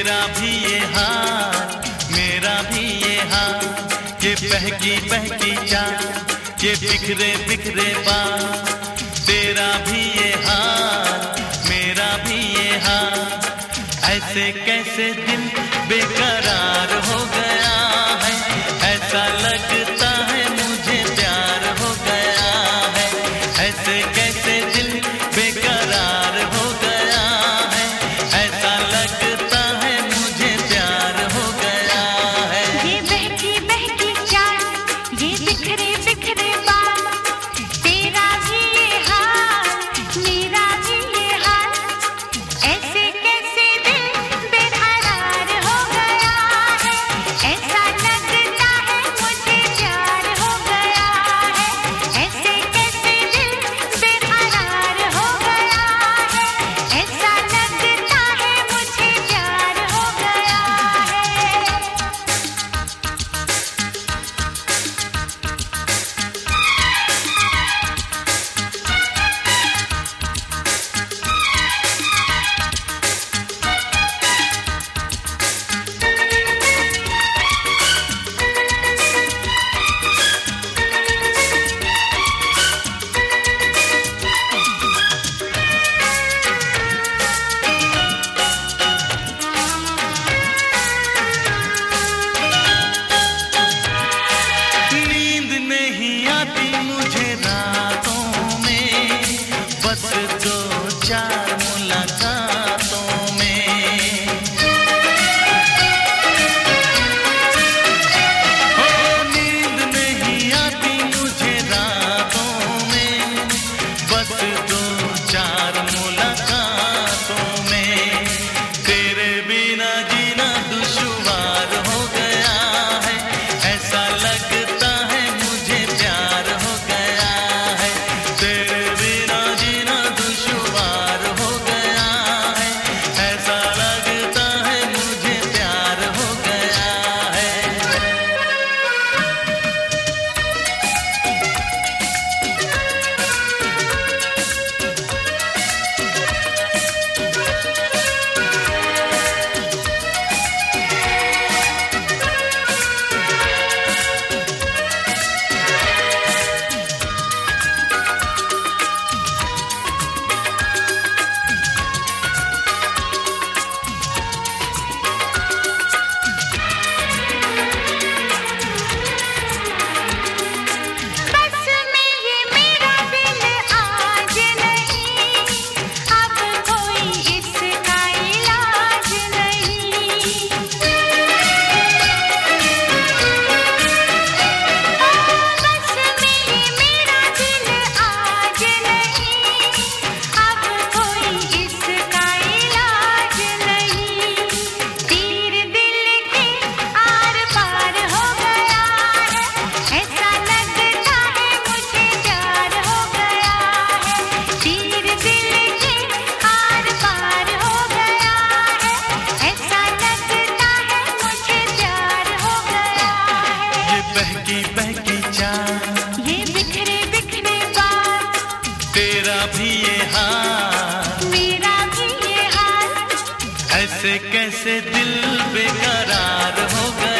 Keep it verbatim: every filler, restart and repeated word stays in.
तेरा भी ये हाल, मेरा भी ये हाल, ये बहकी बहकी चाल, ये बिखरे बिखरे बाल। तेरा भी ये हाल, मेरा भी ये हाल, ऐसे कैसे दिल बेकरार हो गया है। ऐसा लगता है मुझे प्यार हो गया है। ऐसे कैसे दिल बेकरार हो गया है। ऐसा लगता है मुझे प्यार हो गया है। ये बहकी बहकी चाल, ये बिखरे बिखरे बाल, तेरा भी ये हाल, मेरा भी ये हाल, ऐसे कैसे दिल बेकरार हो गया है। ऐसा लगता है मुझे प्यार हो गया है। ऐसे कैसे दिल बेकरार हो गया है। ऐसा लगता है मुझे प्यार हो गया है। नींद नहीं आती मुझे रातों में, बस दो चार मुलाकातों में। हो नींद नहीं आती मुझे रातों में, बस दो चार मुलाकातों में। तेरे बिना जीना दुश्वार हो गया है। ऐसा लगता है मुझे प्यार हो गया है। तेरे बिना जीना दुश्वार हो गया है। ऐसा लगता है मुझे प्यार हो गया है। बस में ये मेरा दिल आज नहीं, अब कोई इसका इलाज नहीं। बस में ये मेरा दिल आज नहीं, अब कोई इसका इलाज नहीं। तीर दिल के आर पार हो गया है। ऐसा लगता है मुझे प्यार हो गया है। तीर दिल के आर पार हो गया है। ऐसा लगता है मुझे प्यार हो गया है। ये बहकी बहकी चाल, ये बिखरे बिखरे बाल, तेरा भी ये हाल, मेरा भी ये हाल, ऐसे कैसे दिल बेकरार हो गया